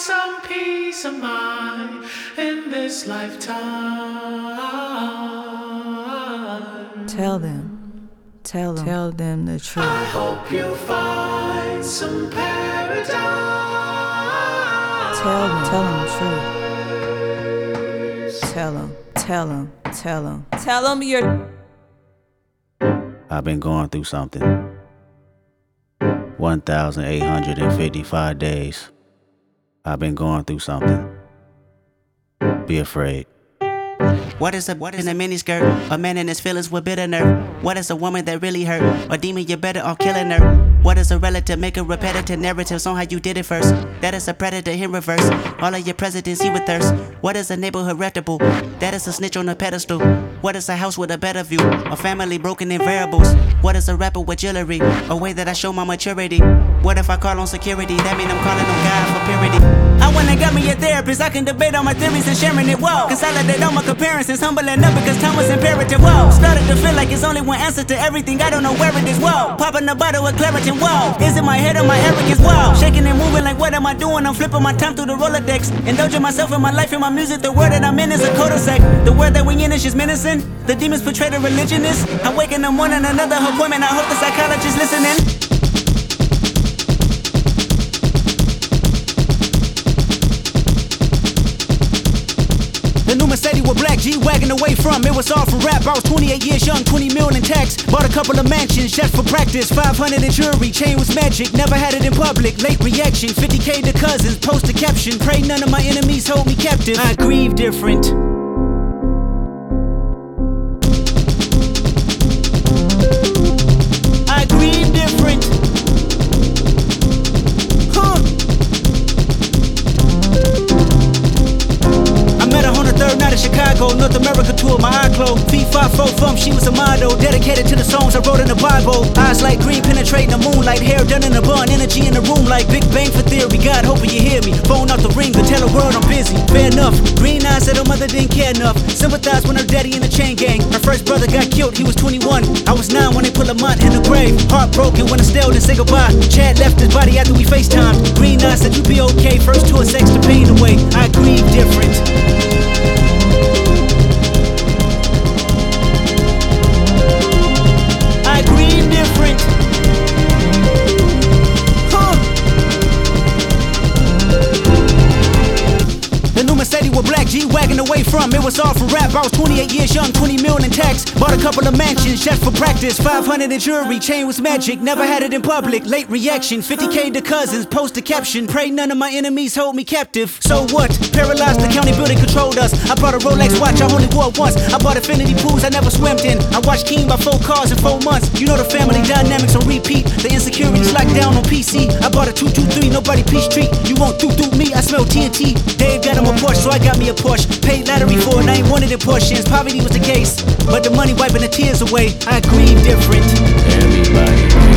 some peace of mind in this lifetime. Tell them the truth. I hope you find some paradise. Tell them the truth. Tell them you're. I've been going through something. 1,855 days. I've been going through something. Be afraid. What is a in a miniskirt? A man in his feelings with bitter nerve. What is a woman that really hurt? A demon, you're better off killing her. What is a relative? Make a repetitive narratives on how you did it first. That is a predator in reverse. All of your presidents he with thirst. What is a neighborhood reputable? That is a snitch on a pedestal. What is a house with a better view? A family broken in variables. What is a rapper with jewelry? A way that I show my maturity. What if I call on security? That mean I'm calling on God for purity. I went and got me a therapist. I can debate on my theories and sharing it. Whoa. Consolidate all my comparisons. Humbling up because time was imperative. Whoa. Started to feel like it's only one answer to everything. I don't know where it is. Whoa. Popping a bottle with Claritin. Whoa. Is it my head or my arrogance? Whoa. Shaking and moving like what am I doing? I'm flipping my time through the Rolodex. Indulging myself in my life and my music. The word that I'm in is a cul-de-sac. The word that we in is just menacing. The demons portray the religionist. I wake in the morning, another appointment. I hope the psychologist listening. The new Mercedes with black G-Wagon away from. It was all for rap. I was 28 years young, 20 million in tax. Bought a couple of mansions just for practice. 500 in jewelry, chain was magic. Never had it in public. Late reaction, 50K to cousins. Post a caption. Pray none of my enemies hold me captive. I grieve different. I grieve different. Third night in Chicago, North America tour, my eye closed. Feet 5'4" from, she was a model. Dedicated to the songs I wrote in the Bible. Eyes like green, penetrating the moonlight. Hair done in a bun, energy in the room like Big Bang for theory. God, hoping you hear me. Phone out the ring, to tell the world I'm busy. Fair enough. Green eyes said her mother didn't care enough. Sympathize when her daddy in the chain gang. Her first brother got killed, he was 21. I was 9 when they put Lamont in the grave. Heartbroken when I still didn't say goodbye. Chad left his body after we FaceTime. Green eyes said you be okay. First tour, sex to pain away. I grieve different. I grieve different. The new Mercedes with black G-Wagon away from. It was all for rap. I was 28 years young, 20 million in tax. Bought a couple of mansions just for practice. 500 in jewelry, chain was magic. Never had it in public. Late reaction, 50K to cousins. Post a caption. Pray none of my enemies hold me captive. So what? Paralyzed, the county building controlled us. I bought a Rolex watch, I only wore it once. I bought infinity pools I never swam in. I watched King by 4 cars in 4 months. You know the family dynamics on repeat. The insecurities locked down on PC. I bought a 223, nobody peace treat. You won't do me, I smell TNT. Dave got him a Porsche, so I got me a Porsche. Paid lottery for it, I ain't wanted in portions. Poverty was the case, but the money wiping the tears away. I grieve different. Everybody